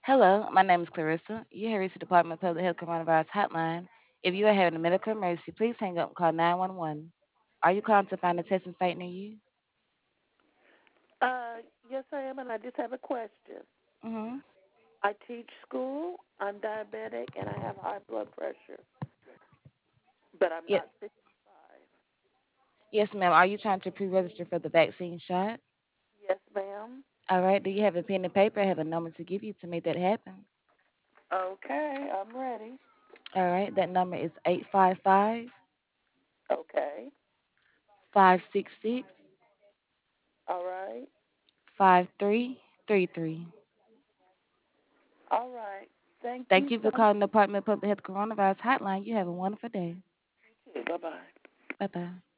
Hello, my name is Clarissa. You have reached the Department of Public Health Coronavirus Hotline. If you are having a medical emergency, please hang up and call 911. Are you calling to find a testing site near you? Yes, I am, and I just have a question. Mm-hmm. I teach school. I'm diabetic, and I have high blood pressure, but I'm Yep. not 65. Yes, ma'am. Are you trying to pre-register for the vaccine shot? Yes, ma'am. All right. Do you have a pen and paper? I have a number to give you to make that happen. Okay, I'm ready. All right. That number is 855 Okay. 566 All right. 5333. All right. Thank Thank you you for so much. calling the Department of Public Health Coronavirus Hotline. You have a wonderful day. You too. Bye bye. Bye bye.